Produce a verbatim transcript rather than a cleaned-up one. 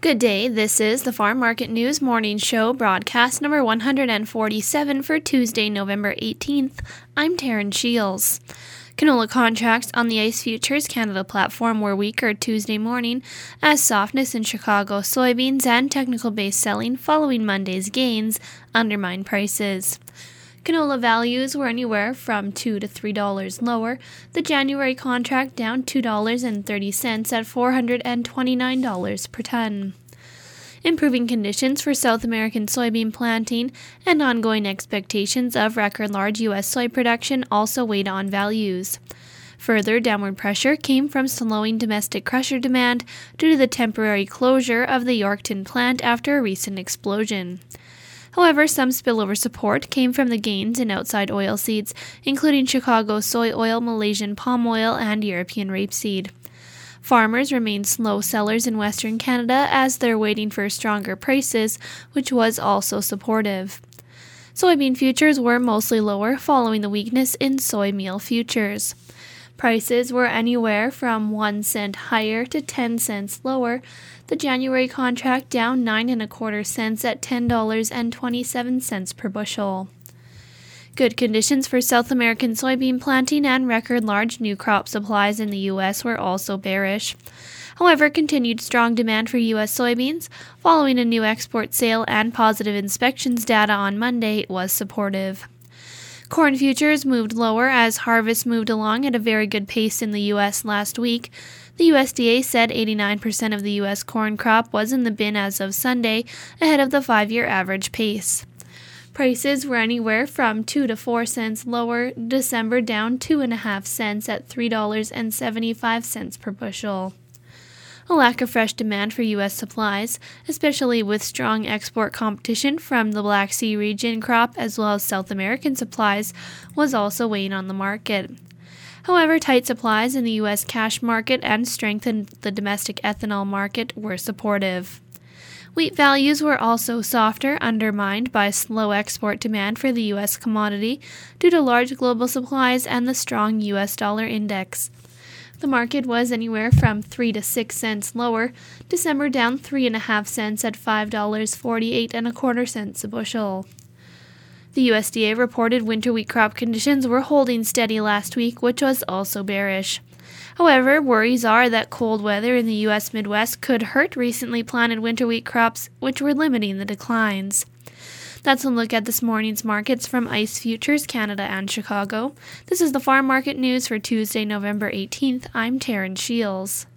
Good day, this is the Farm Market News Morning Show, broadcast number one hundred forty-seven for Tuesday, November eighteenth. I'm Taryn Shields. Canola contracts on the ICE Futures Canada platform were weaker Tuesday morning as softness in Chicago soybeans and technical-based selling following Monday's gains undermined prices. Canola values were anywhere from two to three dollars lower, the January contract down two dollars and thirty cents at four hundred twenty-nine dollars per ton. Improving conditions for South American soybean planting and ongoing expectations of record large U S soy production also weighed on values. Further downward pressure came from slowing domestic crusher demand due to the temporary closure of the Yorkton plant after a recent explosion. However, some spillover support came from the gains in outside oilseeds, including Chicago soy oil, Malaysian palm oil, and European rapeseed. Farmers remain slow sellers in Western Canada as they're waiting for stronger prices, which was also supportive. Soybean futures were mostly lower following the weakness in soy meal futures. Prices were anywhere from one cent higher to ten cents lower, the January contract down nine and a quarter cents at ten dollars and twenty-seven cents per bushel. Good conditions for South American soybean planting and record large new crop supplies in the U S were also bearish. However, continued strong demand for U S soybeans, following a new export sale and positive inspections data on Monday, was supportive. Corn futures moved lower as harvest moved along at a very good pace in the U S last week. The U S D A said eighty-nine percent of the U S corn crop was in the bin as of Sunday, ahead of the five-year average pace. Prices were anywhere from two to four cents lower, December down two and a half cents at three dollars and seventy-five cents per bushel. A lack of fresh demand for U S supplies, especially with strong export competition from the Black Sea region crop as well as South American supplies, was also weighing on the market. However, tight supplies in the U S cash market and strength in the domestic ethanol market were supportive. Wheat values were also softer, undermined by slow export demand for the U S commodity due to large global supplies and the strong U S dollar index. The market was anywhere from three to six cents lower, December down three and a half cents at five dollars forty-eight and a quarter cents a bushel. The U S D A reported winter wheat crop conditions were holding steady last week, which was also bearish. However, worries are that cold weather in the U S Midwest could hurt recently planted winter wheat crops, which were limiting the declines. That's a look at this morning's markets from ICE Futures Canada and Chicago. This is the Farm Market News for Tuesday, November eighteenth. I'm Taryn Shields.